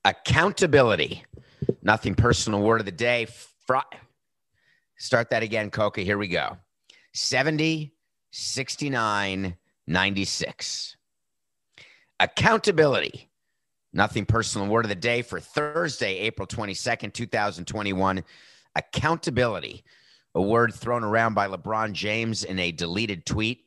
Accountability. Nothing personal. Word of the day. Start that again, Coca. Here we go. 70, 69, 96. Accountability. Nothing personal. Word of the day for Thursday, April 22nd, 2021. Accountability. A word thrown around by LeBron James in a deleted tweet.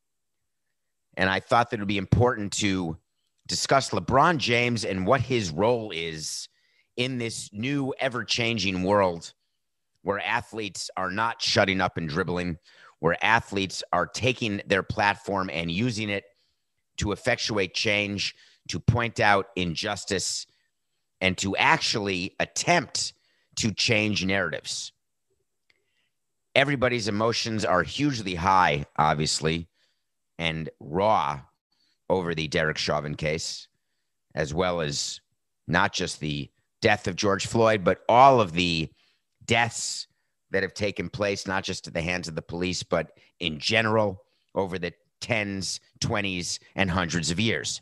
And I thought that it would be important to discuss LeBron James and what his role is in this new ever-changing world where athletes are not shutting up and dribbling, where athletes are taking their platform and using it to effectuate change, to point out injustice, and to actually attempt to change narratives. Everybody's emotions are hugely high, obviously, and raw over the Derek Chauvin case, as well as not just the death of George Floyd, but all of the deaths that have taken place, not just at the hands of the police, but in general over the 10s, 20s, and hundreds of years.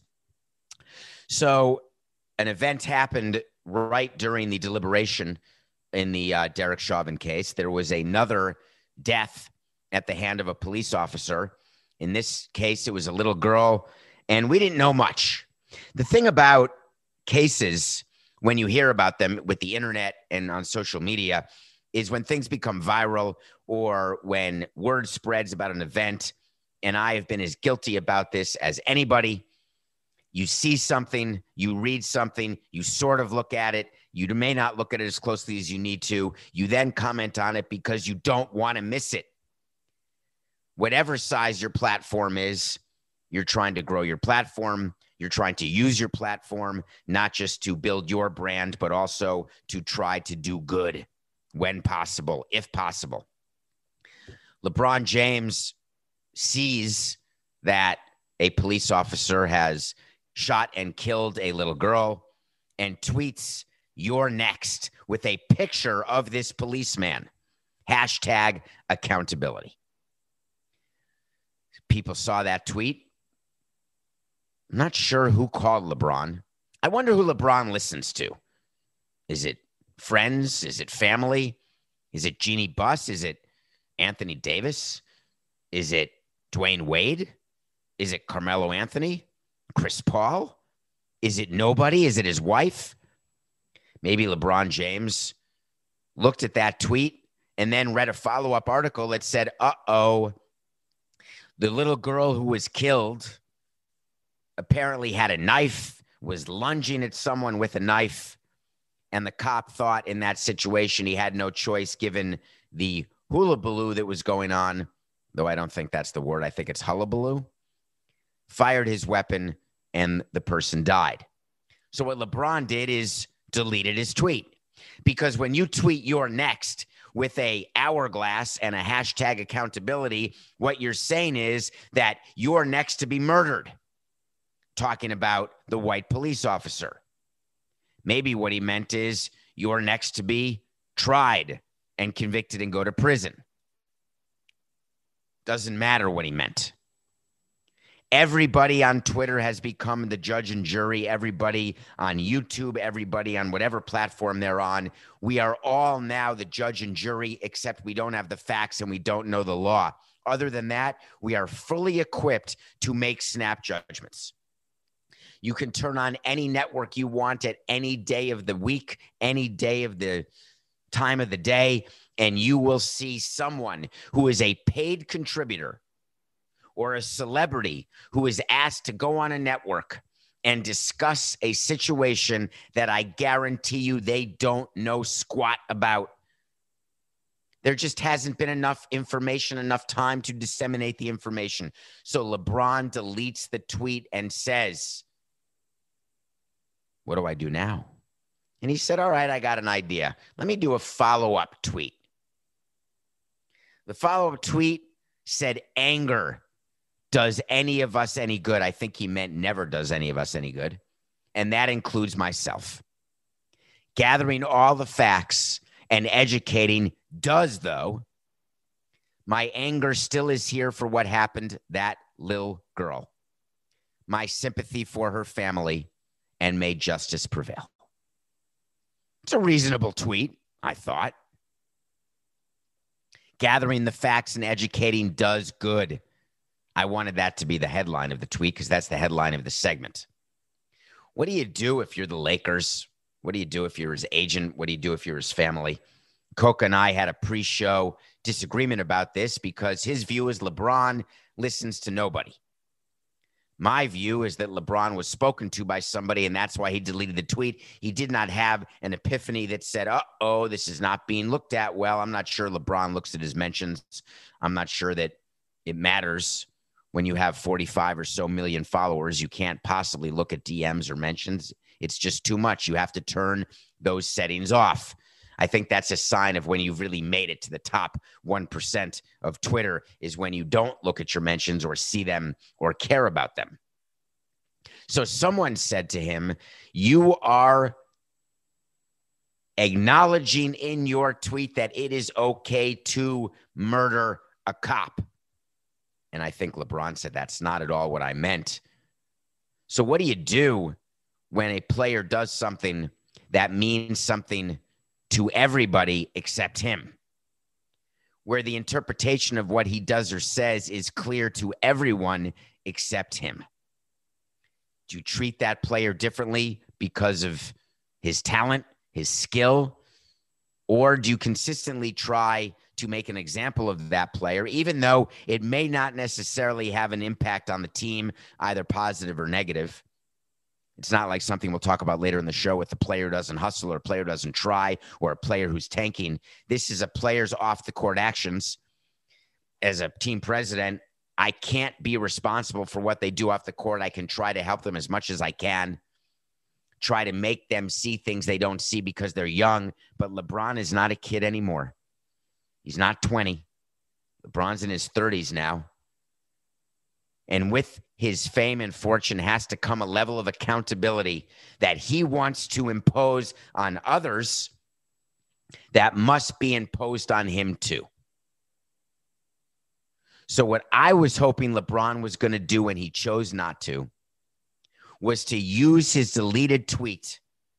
So an event happened right during the deliberation in the Derek Chauvin case. There was another death at the hand of a police officer. In this case, it was a little girl, and we didn't know much. The thing about cases, when you hear about them with the internet and on social media, is when things become viral or when word spreads about an event, and I have been as guilty about this as anybody. You see something, you read something, you sort of look at it. You may not look at it as closely as you need to. You then comment on it because you don't want to miss it. Whatever size your platform is, you're trying to grow your platform. You're trying to use your platform, not just to build your brand, but also to try to do good when possible, if possible. LeBron James sees that a police officer has shot and killed a little girl and tweets, "You're next," with a picture of this policeman. Hashtag accountability. People saw that tweet. I'm not sure who called LeBron. I wonder who LeBron listens to. Is it friends? Is it family? Is it Jeannie Buss? Is it Anthony Davis? Is it Dwayne Wade? Is it Carmelo Anthony? Chris Paul? Is it nobody? Is it his wife? Maybe LeBron James looked at that tweet and then read a follow-up article that said, uh-oh, the little girl who was killed apparently had a knife, was lunging at someone with a knife, and the cop thought in that situation he had no choice given the hullabaloo that was going on, though I don't think that's the word. I think it's hullabaloo. Fired his weapon, and the person died. So what LeBron did is deleted his tweet. Because when you tweet "you're next" with a hourglass and a hashtag accountability, what you're saying is that you're next to be murdered. Talking about the white police officer. Maybe what he meant is you're next to be tried and convicted and go to prison. Doesn't matter what he meant. Everybody on Twitter has become the judge and jury. Everybody on YouTube, everybody on whatever platform they're on. We are all now the judge and jury, except we don't have the facts and we don't know the law. Other than that, we are fully equipped to make snap judgments. You can turn on any network you want at any day of the week, any day of the time of the day, and you will see someone who is a paid contributor or a celebrity who is asked to go on a network and discuss a situation that I guarantee you they don't know squat about. There just hasn't been enough information, enough time to disseminate the information. So LeBron deletes the tweet and says, "What do I do now?" And he said, "All right, I got an idea. Let me do a follow-up tweet." The follow-up tweet said, "Anger does any of us any good." I think he meant never does any of us any good. And that includes myself. Gathering all the facts and educating does, though. My anger still is here for what happened, that little girl. My sympathy for her family, and may justice prevail. It's a reasonable tweet, I thought. Gathering the facts and educating does good. I wanted that to be the headline of the tweet because that's the headline of the segment. What do you do if you're the Lakers? What do you do if you're his agent? What do you do if you're his family? Coca and I had a pre-show disagreement about this because his view is LeBron listens to nobody. My view is that LeBron was spoken to by somebody, and that's why he deleted the tweet. He did not have an epiphany that said, uh-oh, this is not being looked at well. I'm not sure LeBron looks at his mentions. I'm not sure that it matters. When you have 45 or so million followers, you can't possibly look at DMs or mentions. It's just too much. You have to turn those settings off. I think that's a sign of when you've really made it to the top 1% of Twitter is when you don't look at your mentions or see them or care about them. So someone said to him, you are acknowledging in your tweet that it is okay to murder a cop. And I think LeBron said, that's not at all what I meant. So what do you do when a player does something that means something to everybody except him, where the interpretation of what he does or says is clear to everyone except him? Do you treat that player differently because of his talent, his skill, or do you consistently try to make an example of that player, even though it may not necessarily have an impact on the team, either positive or negative? It's not like something we'll talk about later in the show with a player doesn't hustle or a player doesn't try or a player who's tanking. This is a player's off the court actions. As a team president, I can't be responsible for what they do off the court. I can try to help them as much as I can, try to make them see things they don't see because they're young. But LeBron is not a kid anymore. He's not 20. LeBron's in his 30s now. And with his fame and fortune has to come a level of accountability that he wants to impose on others that must be imposed on him too. So what I was hoping LeBron was going to do, and he chose not to, was to use his deleted tweet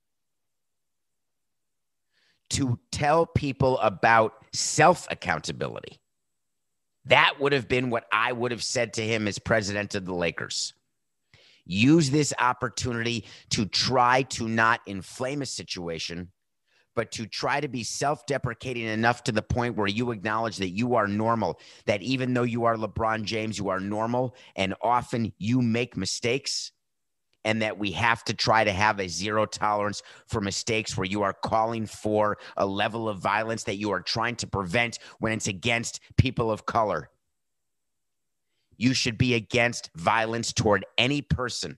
to tell people about self-accountability. That would have been what I would have said to him as president of the Lakers. Use this opportunity to try to not inflame a situation, but to try to be self-deprecating enough to the point where you acknowledge that you are normal, that even though you are LeBron James, you are normal, and often you make mistakes, and that we have to try to have a zero tolerance for mistakes where you are calling for a level of violence that you are trying to prevent when it's against people of color. You should be against violence toward any person.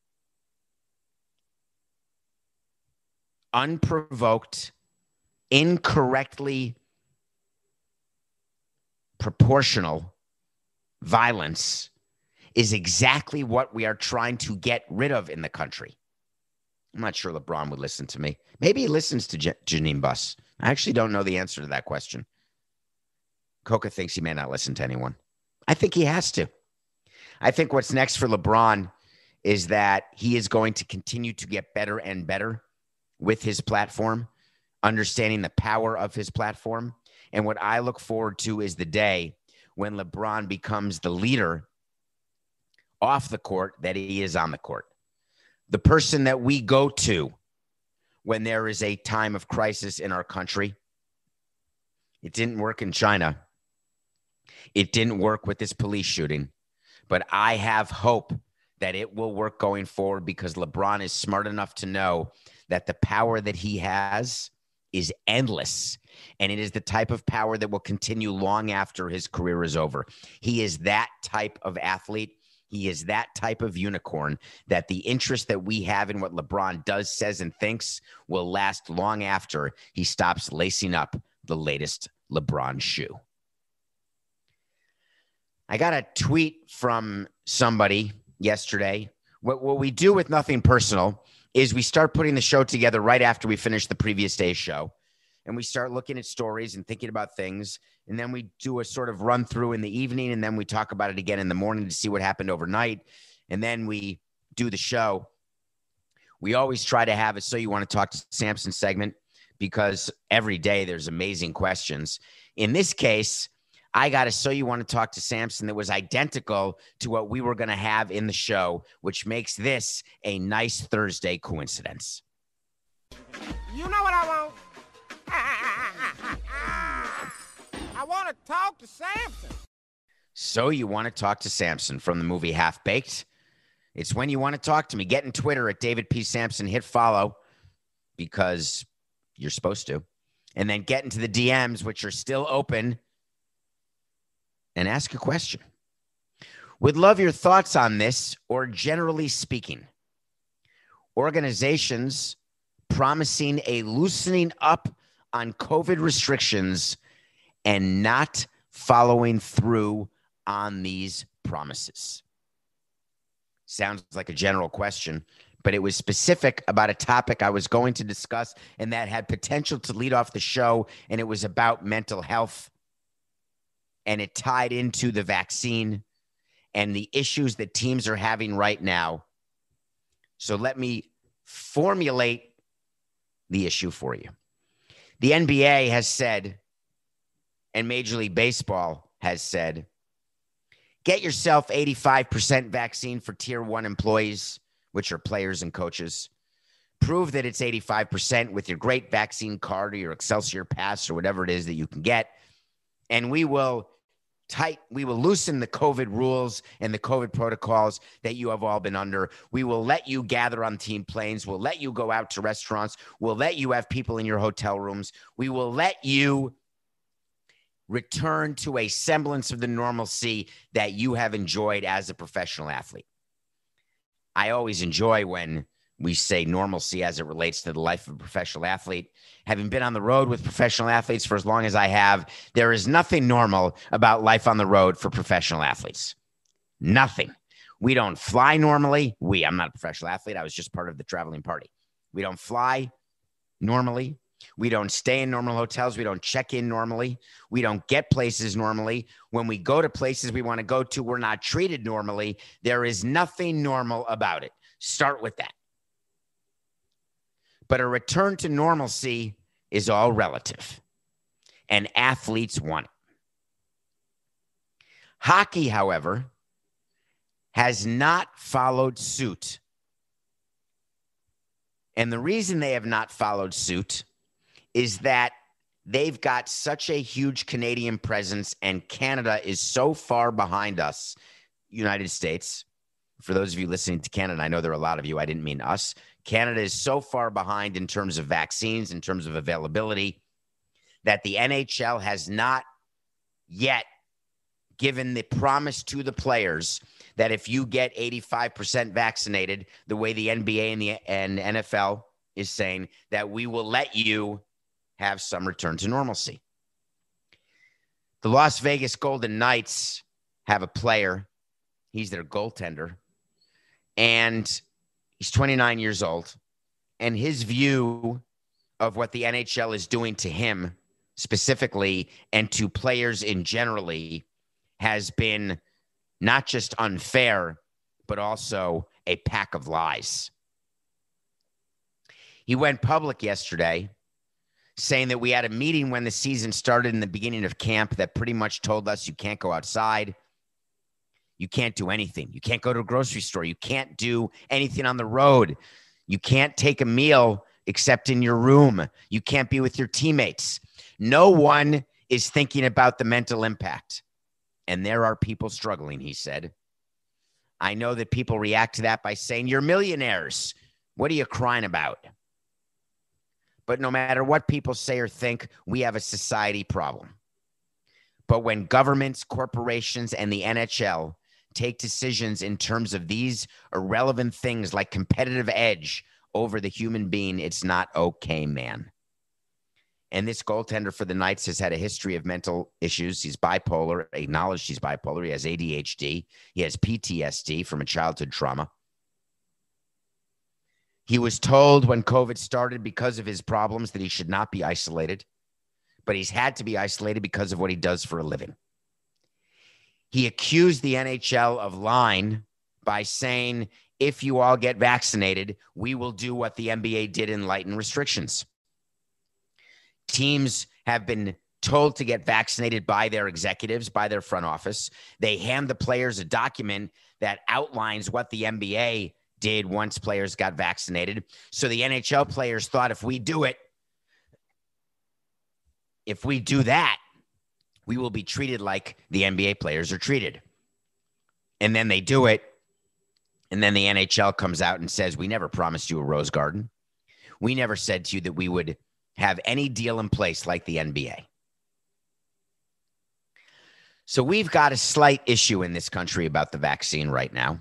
Unprovoked, incorrectly proportional violence is exactly what we are trying to get rid of in the country. I'm not sure LeBron would listen to me. Maybe he listens to Janine Buss. I actually don't know the answer to that question. Coca thinks he may not listen to anyone. I think he has to. I think what's next for LeBron is that he is going to continue to get better and better with his platform, understanding the power of his platform. And what I look forward to is the day when LeBron becomes the leader off the court that he is on the court. The person that we go to when there is a time of crisis in our country. It didn't work in China. It didn't work with this police shooting. But I have hope that it will work going forward because LeBron is smart enough to know that the power that he has is endless. And it is the type of power that will continue long after his career is over. He is that type of athlete. He is that type of unicorn that the interest that we have in what LeBron does, says, and thinks will last long after he stops lacing up the latest LeBron shoe. I got a tweet from somebody yesterday. What we do with Nothing Personal is we start putting the show together right after we finish the previous day's show. And we start looking at stories and thinking about things. And then we do a sort of run through in the evening. And then we talk about it again in the morning to see what happened overnight. And then we do the show. We always try to have a So You Want to Talk to Samson segment because every day there's amazing questions. In this case, I got a So You Want to Talk to Samson that was identical to what we were going to have in the show, which makes this a nice Thursday coincidence. You know what I want? I want to talk to Samson. So You Want to Talk to Samson from the movie Half Baked. It's when you want to talk to me. Get in Twitter at David P. Samson. Hit follow because you're supposed to. And then get into the DMs, which are still open, and ask a question. Would love your thoughts on this, or generally speaking. Organizations promising a loosening up on COVID restrictions and not following through on these promises. Sounds like a general question, but it was specific about a topic I was going to discuss and that had potential to lead off the show, and it was about mental health, and it tied into the vaccine and the issues that teams are having right now. So let me formulate the issue for you. The NBA has said, and Major League Baseball has said, get yourself 85% vaccine for tier 1 employees, which are players and coaches. Prove that it's 85% with your great vaccine card or your Excelsior Pass or whatever it is that you can get. And we will loosen the COVID rules and the COVID protocols that you have all been under. We will let you gather on team planes. We'll let you go out to restaurants. We'll let you have people in your hotel rooms. We will let you return to a semblance of the normalcy that you have enjoyed as a professional athlete. I always enjoy when we say normalcy as it relates to the life of a professional athlete. Having been on the road with professional athletes for as long as I have, there is nothing normal about life on the road for professional athletes. Nothing. We don't fly normally. I'm not a professional athlete. I was just part of the traveling party. We don't fly normally. We don't stay in normal hotels. We don't check in normally. We don't get places normally. When we go to places we want to go to, we're not treated normally. There is nothing normal about it. Start with that. But a return to normalcy is all relative, and athletes want it. Hockey, however, has not followed suit. And the reason they have not followed suit is that they've got such a huge Canadian presence, and Canada is so far behind us, United States. For those of you listening to Canada, I know there are a lot of you. I didn't mean us. Canada is so far behind in terms of vaccines, in terms of availability, that the NHL has not yet given the promise to the players that if you get 85% vaccinated, the way the NBA and NFL is saying, that we will let you have some return to normalcy. The Las Vegas Golden Knights have a player. He's their goaltender, and he's 29 years old. And his view of what the NHL is doing to him specifically and to players in generally has been not just unfair, but also a pack of lies. He went public yesterday saying that we had a meeting when the season started in the beginning of camp that pretty much told us you can't go outside. You can't do anything. You can't go to a grocery store. You can't do anything on the road. You can't take a meal except in your room. You can't be with your teammates. No one is thinking about the mental impact. And there are people struggling, he said. I know that people react to that by saying, you're millionaires. What are you crying about? But no matter what people say or think, we have a society problem. But when governments, corporations, and the NHL take decisions in terms of these irrelevant things like competitive edge over the human being, it's not okay, man. And this goaltender for the Knights has had a history of mental issues. He's bipolar, acknowledged he's bipolar. He has ADHD. He has PTSD from a childhood trauma. He was told when COVID started because of his problems that he should not be isolated, but he's had to be isolated because of what he does for a living. He accused the NHL of lying by saying, if you all get vaccinated, we will do what the NBA did and lighten restrictions. Teams have been told to get vaccinated by their executives, by their front office. They hand the players a document that outlines what the NBA did once players got vaccinated. So the NHL players thought if we do that, we will be treated like the NBA players are treated. And then they do it. And then the NHL comes out and says, we never promised you a rose garden. We never said to you that we would have any deal in place like the NBA. So we've got a slight issue in this country about the vaccine right now.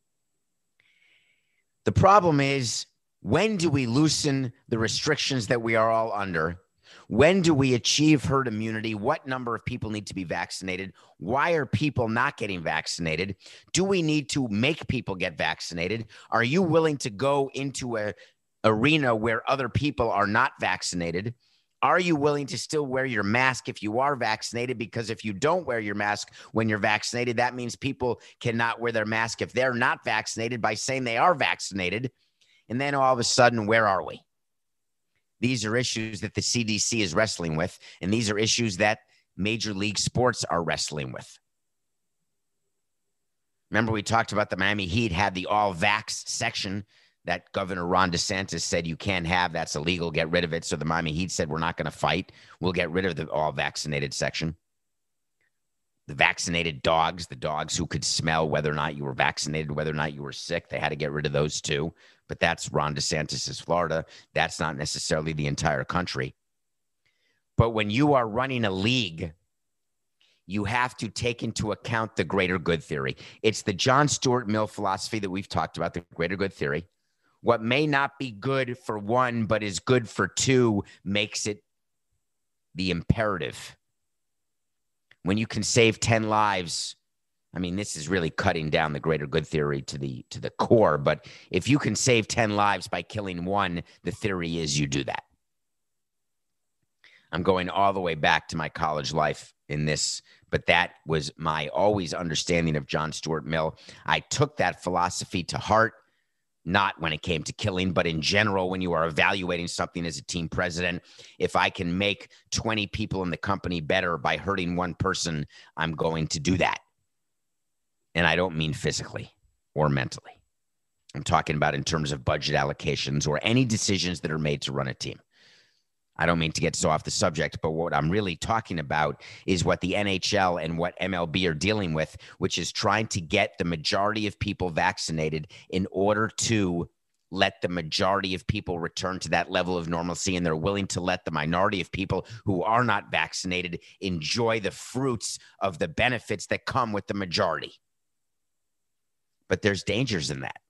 The problem is, when do we loosen the restrictions that we are all under? When do we achieve herd immunity? What number of people need to be vaccinated? Why are people not getting vaccinated? Do we need to make people get vaccinated? Are you willing to go into an arena where other people are not vaccinated? Are you willing to still wear your mask if you are vaccinated? Because if you don't wear your mask when you're vaccinated, that means people cannot wear their mask if they're not vaccinated by saying they are vaccinated. And then all of a sudden, where are we? These are issues that the CDC is wrestling with, and these are issues that Major League Sports are wrestling with. Remember, we talked about the Miami Heat had the all-vax section that Governor Ron DeSantis said you can't have. That's illegal. Get rid of it. So the Miami Heat said, we're not going to fight. We'll get rid of the all-vaccinated section. The vaccinated dogs, the dogs who could smell whether or not you were vaccinated, whether or not you were sick, they had to get rid of those too. But that's Ron DeSantis's Florida. That's not necessarily the entire country. But when you are running a league, you have to take into account the greater good theory. It's the John Stuart Mill philosophy that we've talked about, the greater good theory. What may not be good for one, but is good for two, makes it the imperative. When you can save 10 lives, I mean, this is really cutting down the greater good theory to the core. But if you can save 10 lives by killing one, the theory is you do that. I'm going all the way back to my college life in this, but that was my always understanding of John Stuart Mill. I took that philosophy to heart. Not when it came to killing, but in general, when you are evaluating something as a team president, if I can make 20 people in the company better by hurting one person, I'm going to do that. And I don't mean physically or mentally. I'm talking about in terms of budget allocations or any decisions that are made to run a team. I don't mean to get so off the subject, but what I'm really talking about is what the NHL and what MLB are dealing with, which is trying to get the majority of people vaccinated in order to let the majority of people return to that level of normalcy. And they're willing to let the minority of people who are not vaccinated enjoy the fruits of the benefits that come with the majority. But there's dangers in that.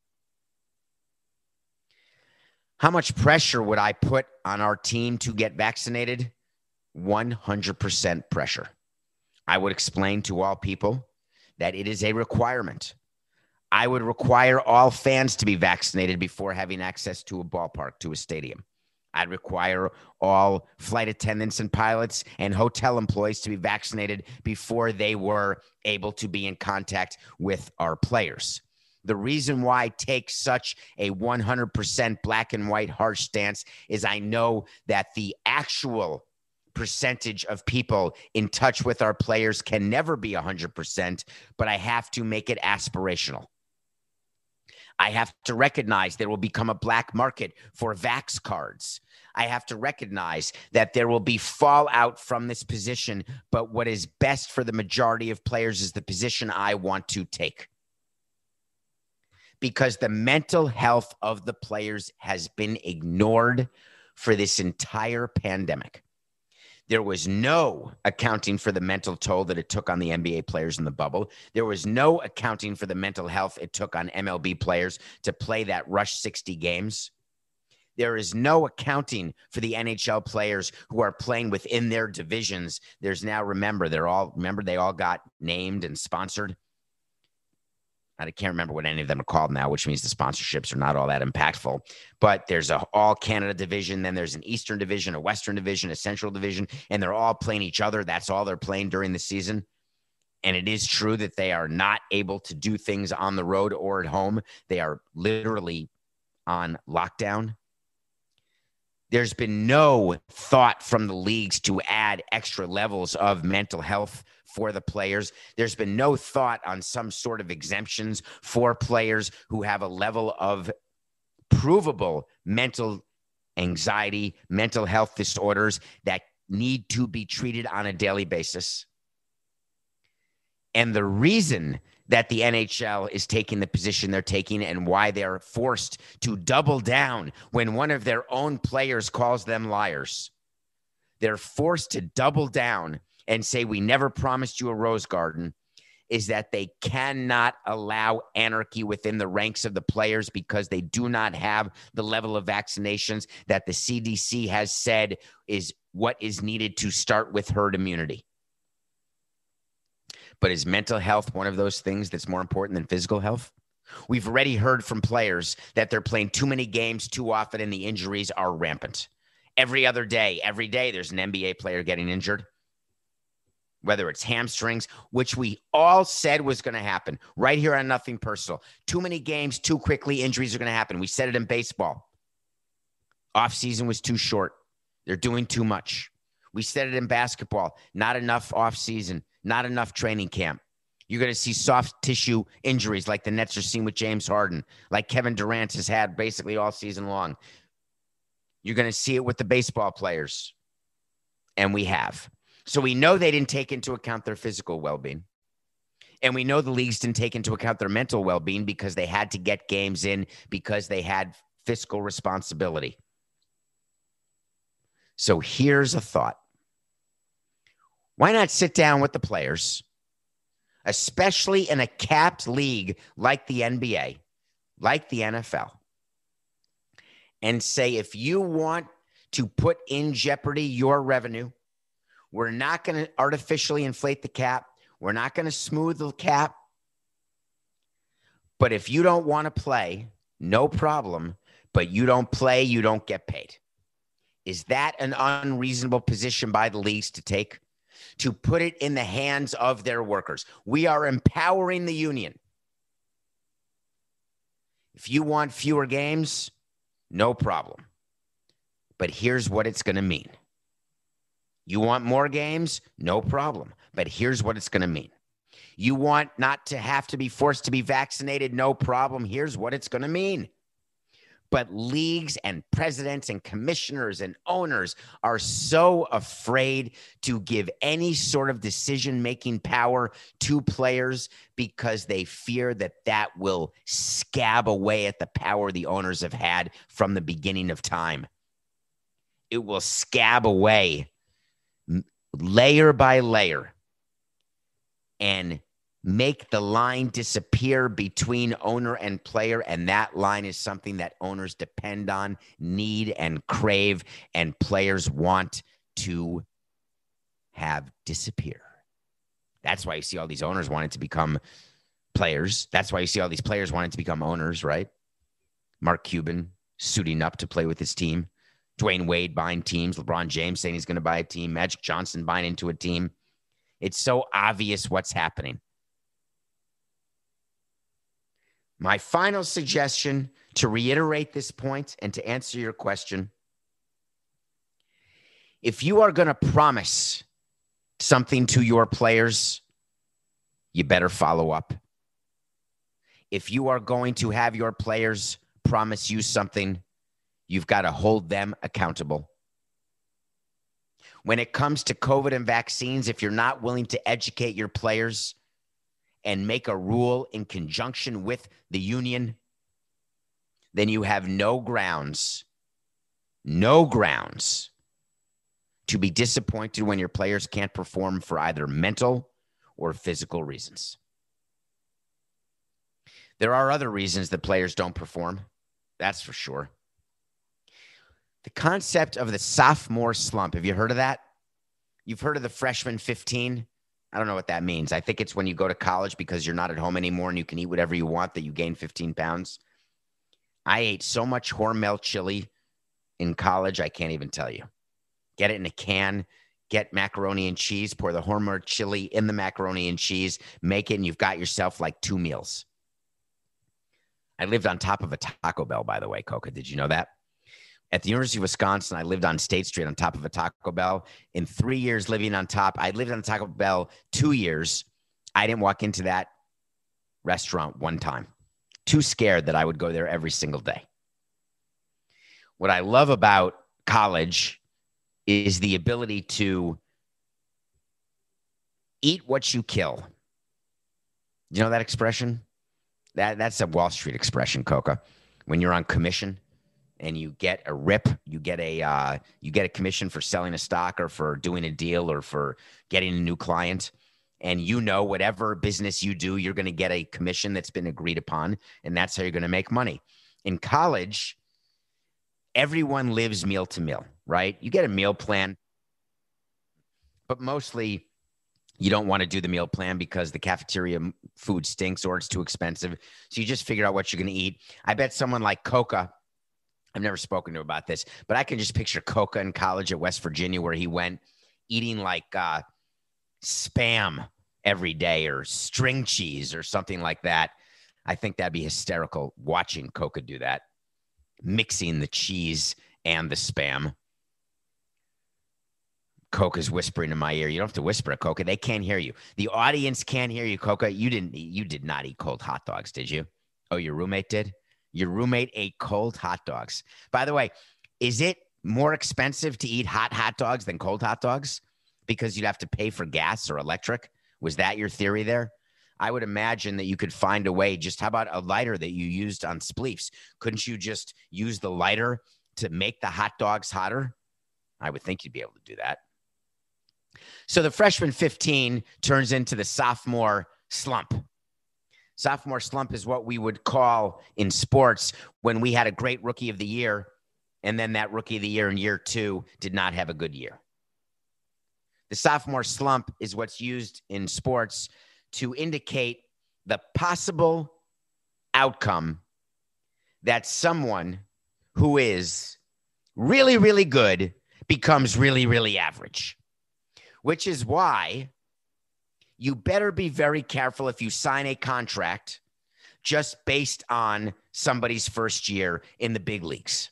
How much pressure would I put on our team to get vaccinated? 100% pressure. I would explain to all people that it is a requirement. I would require all fans to be vaccinated before having access to a ballpark, to a stadium. I'd require all flight attendants and pilots and hotel employees to be vaccinated before they were able to be in contact with our players. The reason why I take such a 100% black and white harsh stance is I know that the actual percentage of people in touch with our players can never be 100%, but I have to make it aspirational. I have to recognize there will become a black market for vax cards. I have to recognize that there will be fallout from this position, but what is best for the majority of players is the position I want to take. Because the mental health of the players has been ignored for this entire pandemic. There was no accounting for the mental toll that it took on the NBA players in the bubble. There was no accounting for the mental health it took on MLB players to play that rush 60 games. There is no accounting for the NHL players who are playing within their divisions. There's now, they all got named and sponsored. I can't remember what any of them are called now, which means the sponsorships are not all that impactful. But there's a all Canada division. Then there's an Eastern division, a Western division, a Central division, and they're all playing each other. That's all they're playing during the season. And it is true that they are not able to do things on the road or at home. They are literally on lockdown. There's been no thought from the leagues to add extra levels of mental health for the players. There's been no thought on some sort of exemptions for players who have a level of provable mental anxiety, mental health disorders that need to be treated on a daily basis. And the reason that the NHL is taking the position they're taking and why they're forced to double down when one of their own players calls them liars. They're forced to double down and say, we never promised you a rose garden, is that they cannot allow anarchy within the ranks of the players because they do not have the level of vaccinations that the CDC has said is what is needed to start with herd immunity. But is mental health one of those things that's more important than physical health? We've already heard from players that they're playing too many games too often and the injuries are rampant. Every day, there's an NBA player getting injured, whether it's hamstrings, which we all said was going to happen right here on Nothing Personal. Too many games, too quickly, injuries are going to happen. We said it in baseball. Offseason was too short. They're doing too much. We said it in basketball. Not enough offseason. Not enough training camp. You're going to see soft tissue injuries like the Nets are seeing with James Harden, like Kevin Durant has had basically all season long. You're going to see it with the baseball players. And we have. So we know they didn't take into account their physical well-being. And we know the leagues didn't take into account their mental well-being because they had to get games in because they had fiscal responsibility. So here's a thought. Why not sit down with the players, especially in a capped league like the NBA, like the NFL, and say, if you want to put in jeopardy your revenue, we're not going to artificially inflate the cap. We're not going to smooth the cap. But if you don't want to play, no problem. But you don't play, you don't get paid. Is that an unreasonable position by the leagues to take? To put it in the hands of their workers. We are empowering the union. If you want fewer games, no problem. But here's what it's going to mean. You want more games? No problem. But here's what it's going to mean. You want not to have to be forced to be vaccinated? No problem. Here's what it's going to mean. But leagues and presidents and commissioners and owners are so afraid to give any sort of decision-making power to players because they fear that that will scab away at the power the owners have had from the beginning of time. It will scab away layer by layer and make the line disappear between owner and player. And that line is something that owners depend on, need, and crave, and players want to have disappear. That's why you see all these owners wanting to become players. That's why you see all these players wanting to become owners, right? Mark Cuban suiting up to play with his team. Dwayne Wade buying teams. LeBron James saying he's going to buy a team. Magic Johnson buying into a team. It's so obvious what's happening. My final suggestion to reiterate this point and to answer your question, if you are going to promise something to your players, you better follow up. If you are going to have your players promise you something, you've got to hold them accountable. When it comes to COVID and vaccines, if you're not willing to educate your players and make a rule in conjunction with the union, then you have no grounds to be disappointed when your players can't perform for either mental or physical reasons. There are other reasons that players don't perform. That's for sure. The concept of the sophomore slump. Have you heard of that? You've heard of the freshman 15? I don't know what that means. I think it's when you go to college because you're not at home anymore and you can eat whatever you want that you gain 15 pounds. I ate so much Hormel chili in college, I can't even tell you. Get it in a can, get macaroni and cheese, pour the Hormel chili in the macaroni and cheese, make it, and you've got yourself like 2 meals. I lived on top of a Taco Bell, by the way, Coca. Did you know that? At the University of Wisconsin, I lived on State Street on top of a Taco Bell. In 3 years living on top, I lived on Taco Bell 2 years. I didn't walk into that restaurant one time. Too scared that I would go there every single day. What I love about college is the ability to eat what you kill. You know that expression? That's a Wall Street expression, Coca. When you're on commission and you get a rip, you get a commission for selling a stock or for doing a deal or for getting a new client. And you know, whatever business you do, you're going to get a commission that's been agreed upon, and that's how you're going to make money. In college, everyone lives meal to meal, right? You get a meal plan, but mostly you don't want to do the meal plan because the cafeteria food stinks or it's too expensive. So you just figure out what you're going to eat. I bet someone like Coca, I've never spoken to him about this, but I can just picture Coca in college at West Virginia where he went eating like Spam every day or string cheese or something like that. I think that'd be hysterical watching Coca do that, mixing the cheese and the Spam. Coca's whispering in my ear. You don't have to whisper, Coca. They can't hear you. The audience can't hear you, Coca. You did not eat cold hot dogs, did you? Oh, your roommate did? Your roommate ate cold hot dogs. By the way, is it more expensive to eat hot dogs than cold hot dogs? Because you'd have to pay for gas or electric? Was that your theory there? I would imagine that you could find a way. Just how about a lighter that you used on spleefs? Couldn't you just use the lighter to make the hot dogs hotter? I would think you'd be able to do that. So the freshman 15 turns into the sophomore slump. Sophomore slump is what we would call in sports when we had a great rookie of the year, and then that rookie of the year in year two did not have a good year. The sophomore slump is what's used in sports to indicate the possible outcome that someone who is really, really good becomes really, really average, which is why you better be very careful if you sign a contract just based on somebody's first year in the big leagues.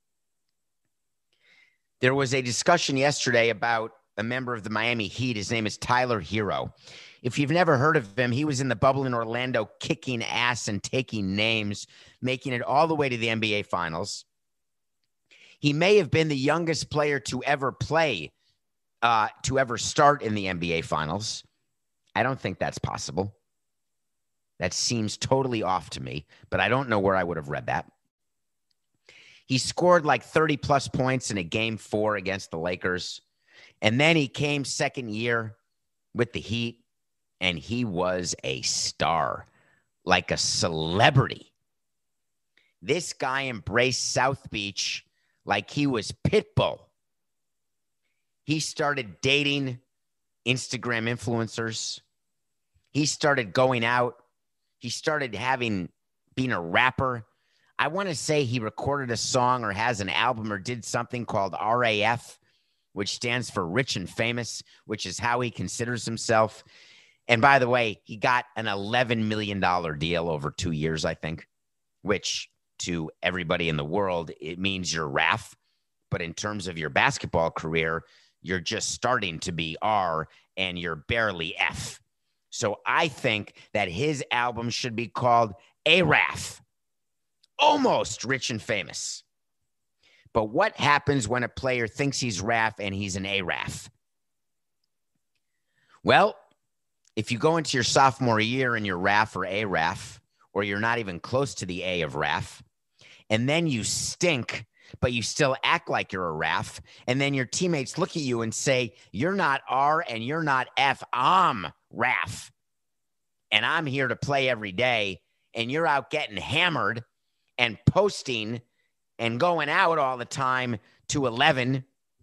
There was a discussion yesterday about a member of the Miami Heat. His name is Tyler Hero. If you've never heard of him, he was in the bubble in Orlando kicking ass and taking names, making it all the way to the NBA Finals. He may have been the youngest player to ever play, to ever start in the NBA Finals. I don't think that's possible. That seems totally off to me, but I don't know where I would have read that. He scored like 30-plus points in a Game 4 against the Lakers. And then he came second year with the Heat, and he was a star, like a celebrity. This guy embraced South Beach like he was Pitbull. He started dating Instagram influencers. He started going out. He started being a rapper. I want to say he recorded a song or has an album or did something called RAF, which stands for Rich and Famous, which is how he considers himself. And by the way, he got an $11 million deal over 2 years, I think, which to everybody in the world, it means you're RAF. But in terms of your basketball career, you're just starting to be R and you're barely F. So I think that his album should be called ARAF, almost Rich and Famous. But what happens when a player thinks he's RAF and he's an ARAF? Well, if you go into your sophomore year and you're RAF or ARAF, or you're not even close to the A of RAF, and then you stink, but you still act like you're a RAF, and then your teammates look at you and say, you're not R and you're not F, I'm RAF, and I'm here to play every day, and you're out getting hammered and posting and going out all the time to 11.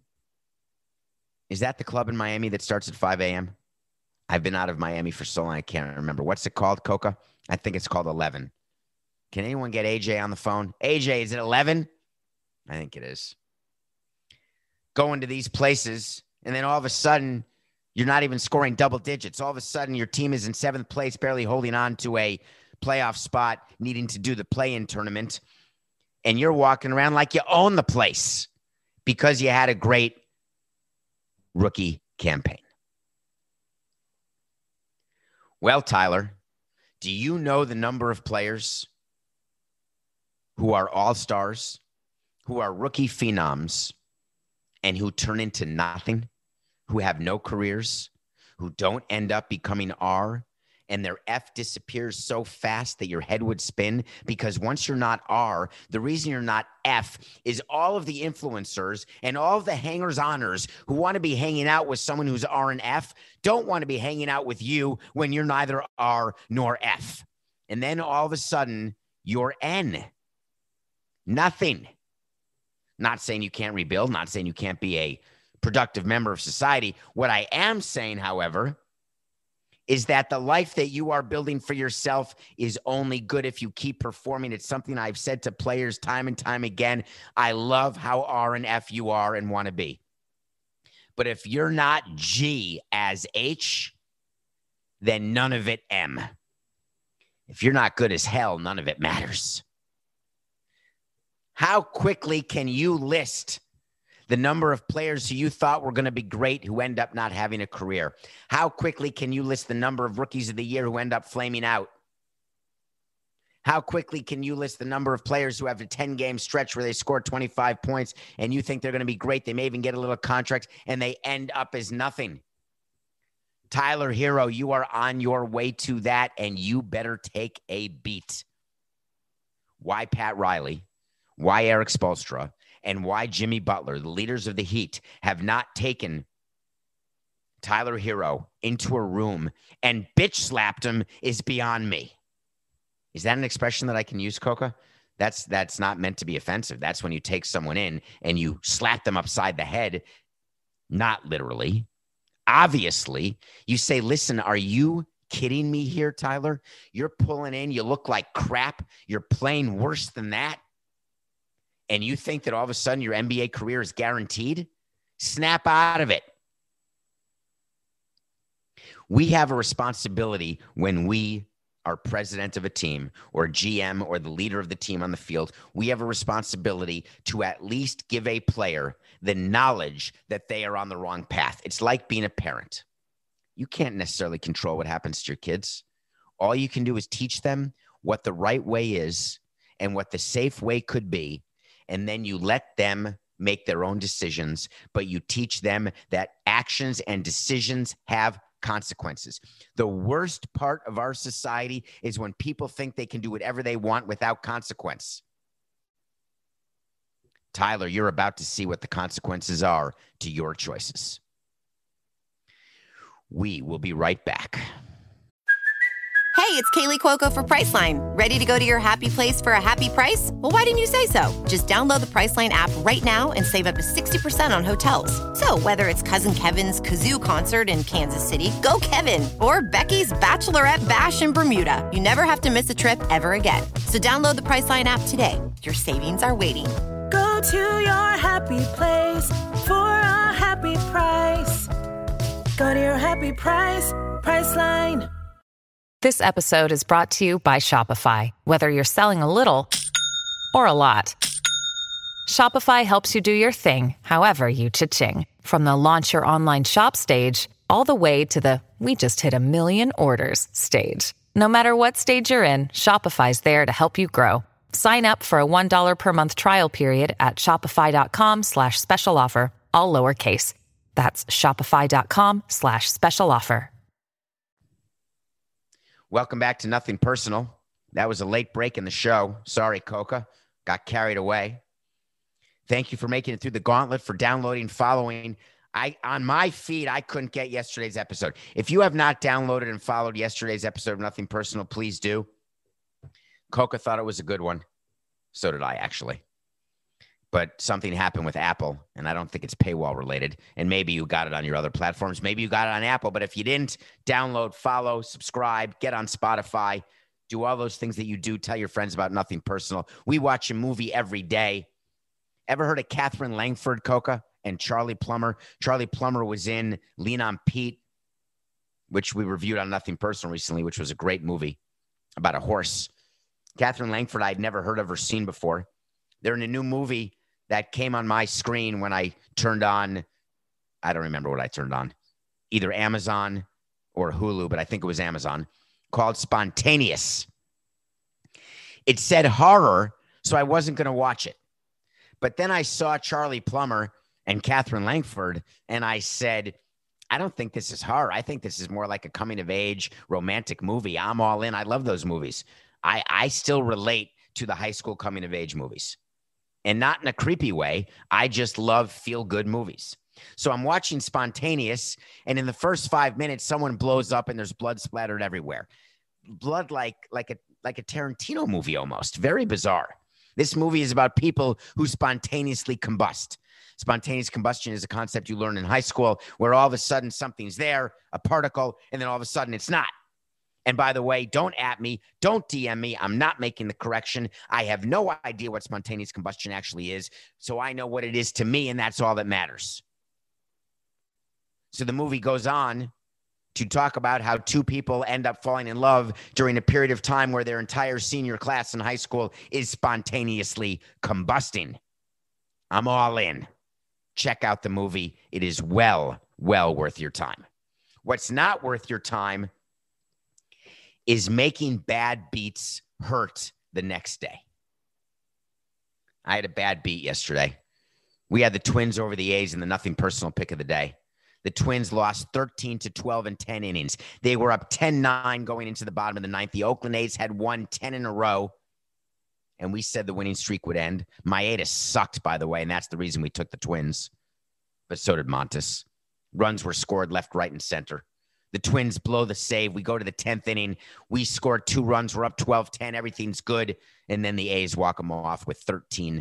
Is that the club in Miami that starts at 5 a.m.? I've been out of Miami for so long, I can't remember. What's it called, Coca? I think it's called 11. Can anyone get AJ on the phone? AJ, is it 11? I think it is. Going to these places, and then all of a sudden, you're not even scoring double digits. All of a sudden, your team is in 7th place, barely holding on to a playoff spot, needing to do the play-in tournament. and you're walking around like you own the place because you had a great rookie campaign. Well, Tyler, do you know the number of players who are all-stars, who are rookie phenoms, and who turn into nothing, who have no careers, who don't end up becoming R, and their F disappears so fast that your head would spin? Because once you're not R, the reason you're not F is all of the influencers and all of the hangers-oners who want to be hanging out with someone who's R and F don't want to be hanging out with you when you're neither R nor F. And then all of a sudden, you're N. Nothing. Not saying you can't rebuild, not saying you can't be a productive member of society. What I am saying, however, is that the life that you are building for yourself is only good if you keep performing. It's something I've said to players time and time again. I love how R and F you are and want to be. But if you're not G as H, then none of it M. If you're not good as hell, none of it matters. How quickly can you list the number of players who you thought were going to be great who end up not having a career? How quickly can you list the number of rookies of the year who end up flaming out? How quickly can you list the number of players who have a 10-game stretch where they score 25 points and you think they're going to be great? They may even get a little contract and they end up as nothing. Tyler Herro, you are on your way to that, and you better take a beat. Why Pat Riley, why Eric Spoelstra, and why Jimmy Butler, the leaders of the Heat, have not taken Tyler Herro into a room and bitch slapped him is beyond me. Is that an expression that I can use, Coca? That's not meant to be offensive. That's when you take someone in and you slap them upside the head, not literally. Obviously, you say, listen, are you kidding me here, Tyler? You're pulling in. You look like crap. You're playing worse than that. And you think that all of a sudden your NBA career is guaranteed? Snap out of it. We have a responsibility when we are president of a team or GM or the leader of the team on the field. We have a responsibility to at least give a player the knowledge that they are on the wrong path. It's like being a parent. You can't necessarily control what happens to your kids. All you can do is teach them what the right way is and what the safe way could be. And then you let them make their own decisions, but you teach them that actions and decisions have consequences. The worst part of our society is when people think they can do whatever they want without consequence. Tyler, you're about to see what the consequences are to your choices. We will be right back. Hey, it's Kaylee Cuoco for Priceline. Ready to go to your happy place for a happy price? Well, why didn't you say so? Just download the Priceline app right now and save up to 60% on hotels. So whether it's Cousin Kevin's Kazoo Concert in Kansas City, go Kevin, or Becky's Bachelorette Bash in Bermuda, you never have to miss a trip ever again. So download the Priceline app today. Your savings are waiting. Go to your happy place for a happy price. Go to your happy price, Priceline. This episode is brought to you by Shopify. Whether you're selling a little or a lot, Shopify helps you do your thing, however you cha-ching. From the launch your online shop stage, all the way to the we just hit 1 million orders stage. No matter what stage you're in, Shopify's there to help you grow. Sign up for a $1 per month trial period at shopify.com/special offer, all lowercase. That's shopify.com/special offer. Welcome back to Nothing Personal. That was a late break in the show. Sorry, Coca. Got carried away. Thank you for making it through the gauntlet, for downloading, following. On my feed, I couldn't get yesterday's episode. If you have not downloaded and followed yesterday's episode of Nothing Personal, please do. Coca thought it was a good one. So did I, actually. But something happened with Apple, and I don't think it's paywall related. And maybe you got it on your other platforms. Maybe you got it on Apple. But if you didn't, download, follow, subscribe, get on Spotify, do all those things that you do. Tell your friends about Nothing Personal. We watch a movie every day. Ever heard of Catherine Langford, Coca, and Charlie Plummer? Charlie Plummer was in Lean on Pete, which we reviewed on Nothing Personal recently, which was a great movie about a horse. Catherine Langford, I'd never heard of or seen before. They're in a new movie that came on my screen when I turned on, I don't remember what I turned on, either Amazon or Hulu, but I think it was Amazon, called Spontaneous. It said horror, so I wasn't going to watch it. But then I saw Charlie Plummer and Catherine Langford, and I said, I don't think this is horror. I think this is more like a coming-of-age romantic movie. I'm all in. I love those movies. I still relate to the high school coming-of-age movies. And not in a creepy way. I just love feel-good movies. So I'm watching Spontaneous, and in the first 5 minutes, someone blows up and there's blood splattered everywhere. Blood like a Tarantino movie almost. Very bizarre. This movie is about people who spontaneously combust. Spontaneous combustion is a concept you learn in high school where all of a sudden something's there, a particle, and then all of a sudden it's not. And by the way, don't at me, don't DM me. I'm not making the correction. I have no idea what spontaneous combustion actually is, so I know what it is to me, and that's all that matters. So the movie goes on to talk about how two people end up falling in love during a period of time where their entire senior class in high school is spontaneously combusting. I'm all in. Check out the movie. It is well worth your time. What's not worth your time is making bad beats hurt the next day. I had a bad beat yesterday. We had the Twins over the A's in the nothing personal pick of the day. The Twins lost 13-12 in 10 innings. They were up 10-9 going into the bottom of the ninth. The Oakland A's had won 10 in a row, and we said the winning streak would end. Maeda sucked, by the way, and that's the reason we took the Twins. But so did Montes. Runs were scored left, right, and center. The Twins blow the save. We go to the 10th inning. We scored 2 runs. We're up 12-10. Everything's good. And then the A's walk them off with 13-12.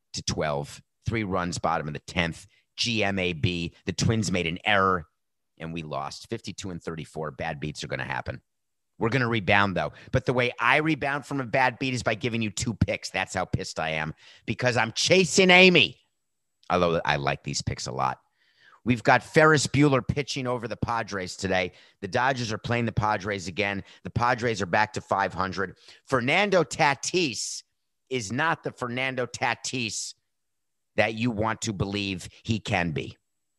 3 runs, bottom of the 10th. GMAB. The Twins made an error, and we lost 52-34. Bad beats are going to happen. We're going to rebound, though. But the way I rebound from a bad beat is by giving you 2 picks. That's how pissed I am, because I'm chasing Amy. Although I like these picks a lot. We've got Ferris Bueller pitching over the Padres today. The Dodgers are playing the Padres again. The Padres are back to 500. Fernando Tatis is not the Fernando Tatis that you want to believe he can be.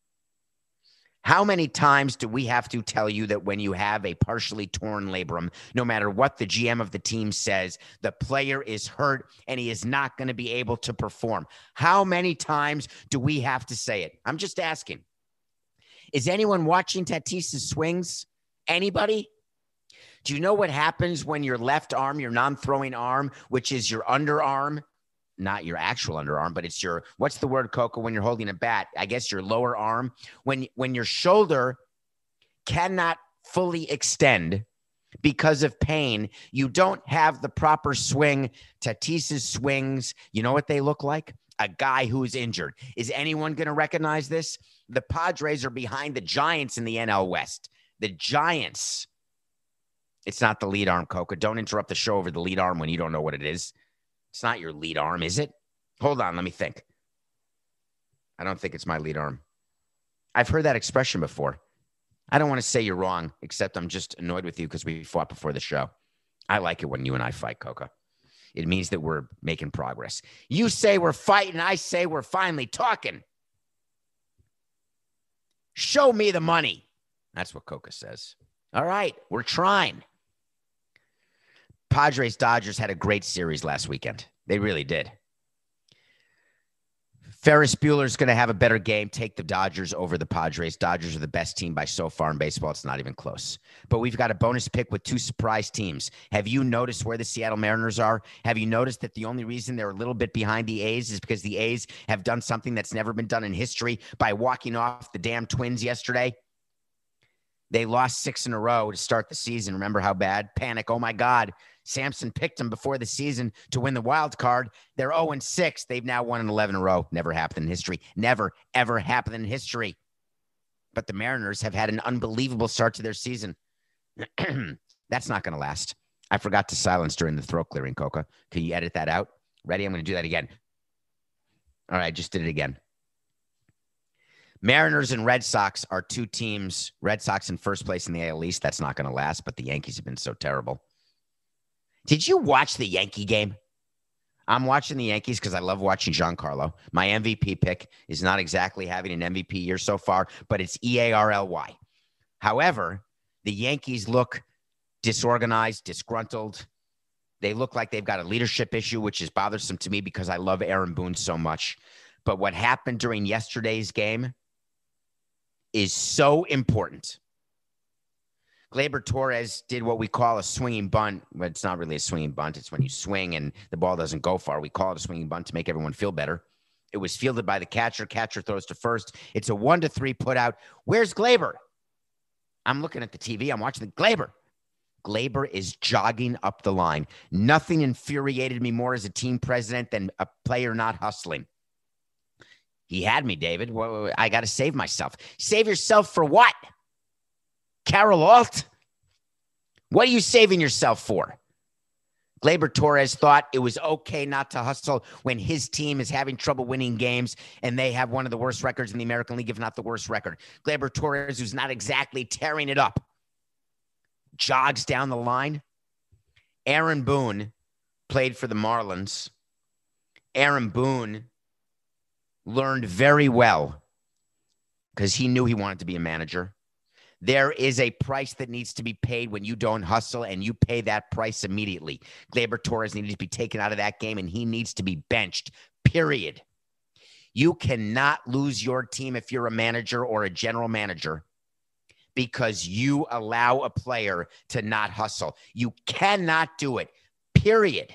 How many times do we have to tell you that when you have a partially torn labrum, no matter what the GM of the team says, the player is hurt and he is not going to be able to perform? How many times do we have to say it? I'm just asking. Is anyone watching Tatis's swings? Anybody? Do you know what happens when your left arm, your non-throwing arm, which is your underarm, not your actual underarm, but it's your, what's the word, Coco, when you're holding a bat? I guess your lower arm. When your shoulder cannot fully extend because of pain, you don't have the proper swing. Tatis's swings, you know what they look like? A guy who's injured. Is anyone going to recognize this? The Padres are behind the Giants in the NL West. The Giants. It's not the lead arm, Coco. Don't interrupt the show over the lead arm when you don't know what it is. It's not your lead arm, is it? Hold on, let me think. I don't think it's my lead arm. I've heard that expression before. I don't want to say you're wrong, except I'm just annoyed with you because we fought before the show. I like it when you and I fight, Coco. It means that we're making progress. You say we're fighting, I say we're finally talking. Show me the money. That's what Coco says. All right, we're trying. Padres Dodgers had a great series last weekend. They really did. Ferris Bueller's going to have a better game. Take the Dodgers over the Padres. Dodgers are the best team by so far in baseball. It's not even close. But we've got a bonus pick with 2 surprise teams. Have you noticed where the Seattle Mariners are? Have you noticed that the only reason they're a little bit behind the A's is because the A's have done something that's never been done in history by walking off the damn Twins yesterday? They lost 6 in a row to start the season. Remember how bad? Panic. Oh, my God. Samson picked them before the season to win the wild card. They're 0-6. They've now won 11 in a row. Never happened in history. Never, ever happened in history. But the Mariners have had an unbelievable start to their season. That's not going to last. I forgot to silence during the throat clearing, Coca. Can you edit that out? Ready? I'm going to do that again. All right, I just did it again. Mariners and Red Sox are 2 teams. Red Sox in first place in the AL East. That's not going to last, but the Yankees have been so terrible. Did you watch the Yankee game? I'm watching the Yankees because I love watching Giancarlo. My MVP pick is not exactly having an MVP year so far, but it's EARLY. However, the Yankees look disorganized, disgruntled. They look like they've got a leadership issue, which is bothersome to me because I love Aaron Boone so much. But what happened during yesterday's game is so important. Gleyber Torres did what we call a swinging bunt, but it's not really a swinging bunt. It's when you swing and the ball doesn't go far. We call it a swinging bunt to make everyone feel better. It was fielded by the catcher. Catcher throws to first. It's a 1-3 put out. Where's Gleyber? I'm looking at the TV. I'm watching the Gleyber. Gleyber is jogging up the line. Nothing infuriated me more as a team president than a player not hustling. He had me, David. Well, I got to save myself. Save yourself for what? Carol Alt? What are you saving yourself for? Gleyber Torres thought it was okay not to hustle when his team is having trouble winning games and they have one of the worst records in the American League, if not the worst record. Gleyber Torres, who's not exactly tearing it up, jogs down the line. Aaron Boone played for the Marlins. Aaron Boone learned very well because he knew he wanted to be a manager. There is a price that needs to be paid when you don't hustle, and you pay that price immediately. Gleyber Torres needed to be taken out of that game, and he needs to be benched, period. You cannot lose your team if you're a manager or a general manager because you allow a player to not hustle. You cannot do it, period.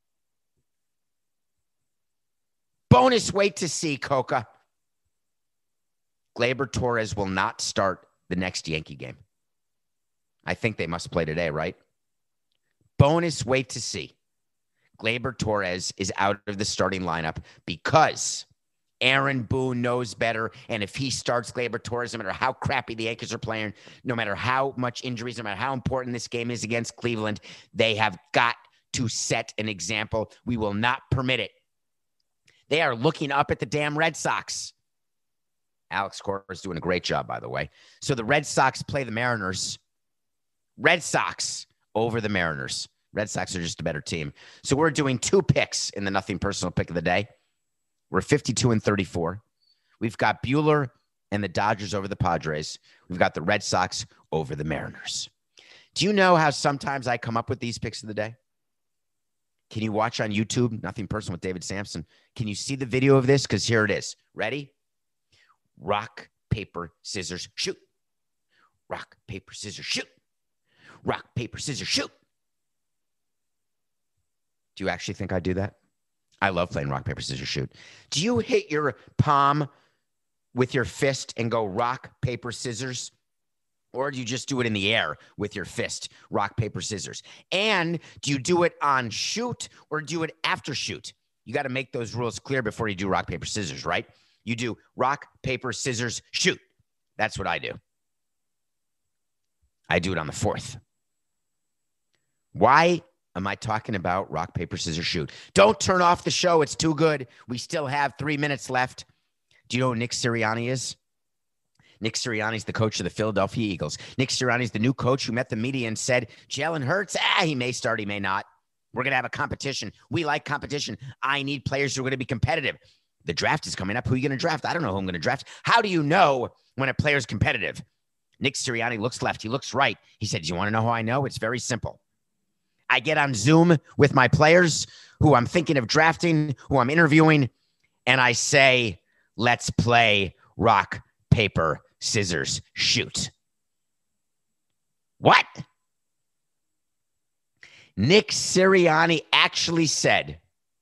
Bonus wait to see, Coca. Gleyber Torres will not start the next Yankee game. I think they must play today, right? Bonus wait to see. Gleyber Torres is out of the starting lineup because Aaron Boone knows better. And if he starts Gleyber Torres, no matter how crappy the Yankees are playing, no matter how much injuries, no matter how important this game is against Cleveland, they have got to set an example. We will not permit it. They are looking up at the damn Red Sox. Alex Cora is doing a great job, by the way. So the Red Sox play the Mariners. Red Sox over the Mariners. Red Sox are just a better team. So we're doing 2 picks in the Nothing Personal pick of the day. We're 52-34. We've got Bueller and the Dodgers over the Padres. We've got the Red Sox over the Mariners. Do you know how sometimes I come up with these picks of the day? Can you watch on YouTube, Nothing Personal with David Sampson? Can you see the video of this? Because here it is. Ready? Rock, paper, scissors, shoot. Rock, paper, scissors, shoot. Rock, paper, scissors, shoot. Do you actually think I do that? I love playing rock, paper, scissors, shoot. Do you hit your palm with your fist and go rock, paper, scissors? Or do you just do it in the air with your fist, rock, paper, scissors? And do you do it on shoot or do it after shoot? You got to make those rules clear before you do rock, paper, scissors, right? You do rock, paper, scissors, shoot. That's what I do. I do it on the 4th. Why am I talking about rock, paper, scissors, shoot? Don't turn off the show. It's too good. We still have 3 minutes left. Do you know who Nick Sirianni is? Nick Sirianni's the coach of the Philadelphia Eagles. Nick Sirianni's the new coach who met the media and said, Jalen Hurts, he may start, he may not. We're going to have a competition. We like competition. I need players who are going to be competitive. The draft is coming up. Who are you going to draft? I don't know who I'm going to draft. How do you know when a player is competitive? Nick Sirianni looks left. He looks right. He said, do you want to know how I know? It's very simple. I get on Zoom with my players who I'm thinking of drafting, who I'm interviewing, and I say, let's play rock, paper, scissors, shoot. What? Nick Sirianni actually said,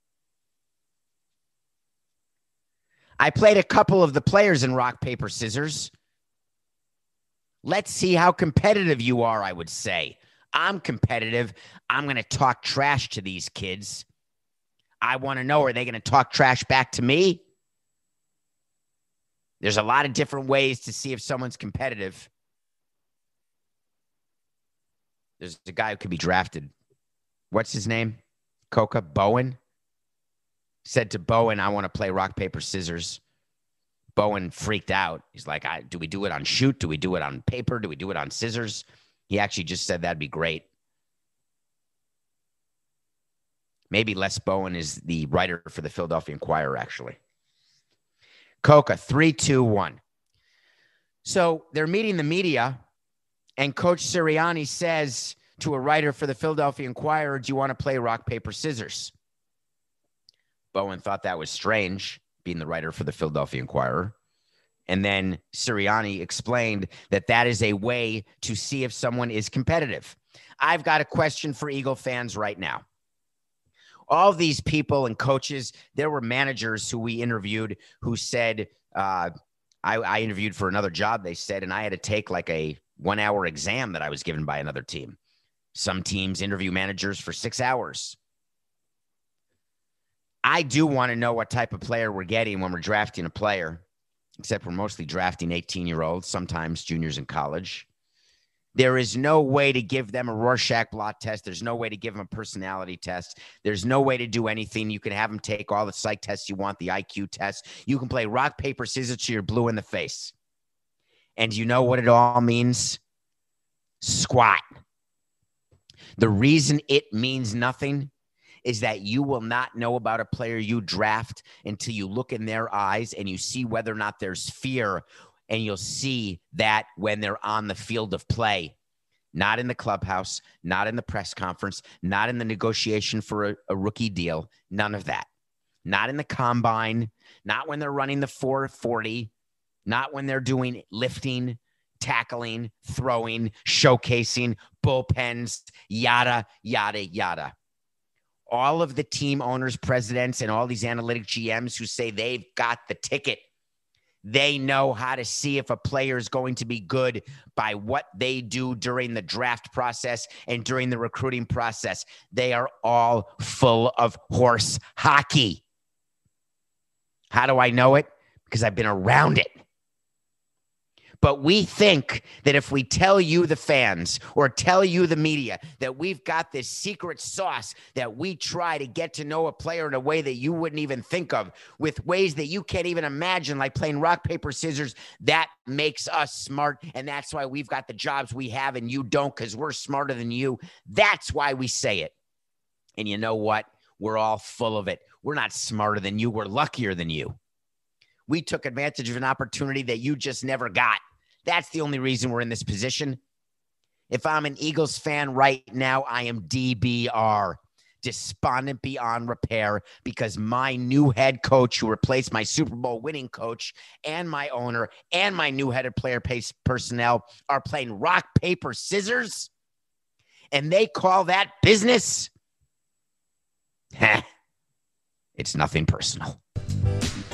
I played a couple of the players in rock, paper, scissors. Let's see how competitive you are, I would say. I'm competitive. I'm going to talk trash to these kids. I want to know, are they going to talk trash back to me? There's a lot of different ways to see if someone's competitive. There's a guy who could be drafted. What's his name? Coca? Bowen? Said to Bowen, I want to play rock, paper, scissors. Bowen freaked out. He's like, do we do it on shoot? Do we do it on paper? Do we do it on scissors? He actually just said that'd be great. Maybe Les Bowen is the writer for the Philadelphia Inquirer, actually. Coca, 3, 2, 1. So they're meeting the media, and Coach Sirianni says to a writer for the Philadelphia Inquirer, do you want to play rock, paper, scissors? Bowen thought that was strange, being the writer for the Philadelphia Inquirer. And then Sirianni explained that that is a way to see if someone is competitive. I've got a question for Eagle fans right now. All these people and coaches, there were managers who we interviewed who said, I interviewed for another job, they said, and I had to take like a 1-hour exam that I was given by another team. Some teams interview managers for 6 hours. I do want to know what type of player we're getting when we're drafting a player, except we're mostly drafting 18-year-olds, sometimes juniors in college. There is no way to give them a Rorschach blot test. There's no way to give them a personality test. There's no way to do anything. You can have them take all the psych tests you want, the IQ tests. You can play rock, paper, scissors till you're blue in the face. And you know what it all means? Squat. The reason it means nothing is that you will not know about a player you draft until you look in their eyes and you see whether or not there's fear. And you'll see that when they're on the field of play, not in the clubhouse, not in the press conference, not in the negotiation for a rookie deal, none of that. Not in the combine, not when they're running the 440, not when they're doing lifting, tackling, throwing, showcasing, bullpens, yada, yada, yada. All of the team owners, presidents, and all these analytic GMs who say they've got the ticket, they know how to see if a player is going to be good by what they do during the draft process and during the recruiting process. They are all full of horse hockey. How do I know it? Because I've been around it. But we think that if we tell you, the fans, or tell you, the media, that we've got this secret sauce that we try to get to know a player in a way that you wouldn't even think of, with ways that you can't even imagine, like playing rock, paper, scissors, that makes us smart. And that's why we've got the jobs we have and you don't, because we're smarter than you. That's why we say it. And you know what? We're all full of it. We're not smarter than you. We're luckier than you. We took advantage of an opportunity that you just never got. That's the only reason we're in this position. If I'm an Eagles fan right now, I am DBR, despondent beyond repair, because my new head coach, who replaced my Super Bowl winning coach, and my owner, and my new head of player personnel are playing rock, paper, scissors, and they call that business. It's nothing personal.